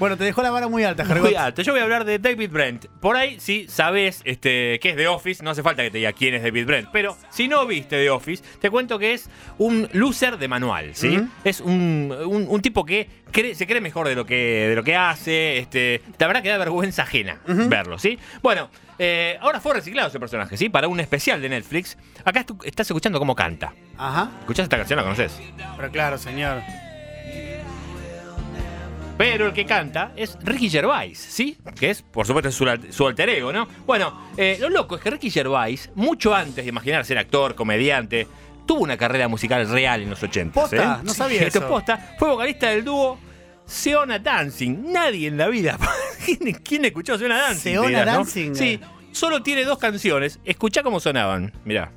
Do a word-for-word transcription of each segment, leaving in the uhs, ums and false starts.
Bueno, te dejó la vara muy alta, Jargot. Muy alto. Yo voy a hablar de David Brent. Por ahí, sí, sabés este, que es The Office. No hace falta que te diga quién es David Brent. Pero si no viste The Office, te cuento que es un loser de manual, ¿sí? Uh-huh. Es un, un, un tipo que cree, se cree mejor de lo que, de lo que hace. Este, la verdad que da vergüenza ajena uh-huh. verlo, ¿sí? Bueno, eh, ahora fue reciclado ese personaje, ¿sí? Para un especial de Netflix. Acá tú estás escuchando cómo canta. Ajá. ¿Escuchás esta canción? ¿La conoces? Pero claro, señor. Pero el que canta es Ricky Gervais, ¿sí? Que es, por supuesto, su, su alter ego, ¿no? Bueno, eh, lo loco es que Ricky Gervais, mucho antes de imaginar ser actor, comediante, tuvo una carrera musical real en los ochenta. ¿Posta? ¿eh? No sabía sí, eso. Posta. Fue vocalista del dúo Seona Dancing. Nadie en la vida. ¿Quién, quién escuchó Seona Dancing? Seona dirás, ¿no? Dancing. Sí, solo tiene dos canciones. Escuchá cómo sonaban. Mirá.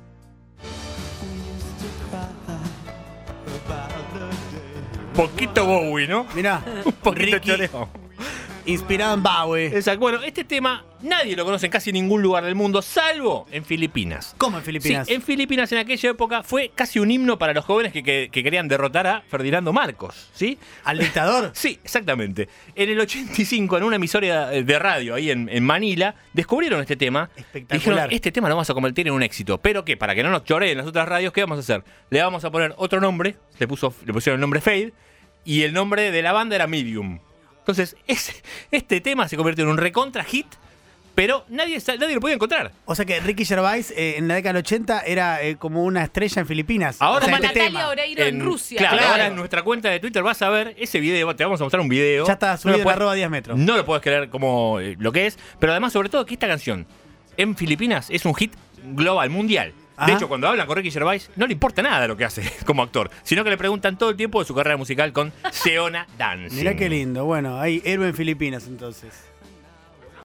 Poquito Bowie, ¿no? Mirá, un poquito Ricky, choreo. Inspirado en Bowie. Exacto. Bueno, este tema nadie lo conoce en casi ningún lugar del mundo, salvo en Filipinas. ¿Cómo en Filipinas? Sí, en Filipinas en aquella época fue casi un himno para los jóvenes que, que, que querían derrotar a Ferdinando Marcos, ¿sí? ¿Al dictador? Sí, exactamente. En el ochenta y cinco, en una emisora de radio ahí en, en Manila, descubrieron este tema. Espectacular. Dijeron, este tema lo vamos a convertir en un éxito. Pero que para que no nos choreen las otras radios, ¿qué vamos a hacer? Le vamos a poner otro nombre, le, puso, le pusieron el nombre Fade, y el nombre de la banda era Medium. Entonces, ese, este tema se convirtió en un recontra hit, pero nadie, nadie lo podía encontrar. O sea que Ricky Gervais eh, en la década del ochenta era eh, como una estrella en Filipinas. Ahora o sea, como este Natalia tema. Oreiro en, en Rusia. Claro, claro, ahora en nuestra cuenta de Twitter vas a ver ese video, te vamos a mostrar un video. Ya está subido no en puedes, arroba diez metros. No lo puedes creer como eh, lo que es, pero además, sobre todo, que esta canción en Filipinas es un hit global, mundial. Ajá. De hecho, cuando hablan con Ricky Gervais, no le importa nada lo que hace como actor, sino que le preguntan todo el tiempo de su carrera musical con Seona Dancing. Mirá qué lindo. Bueno, hay héroe en Filipinas entonces.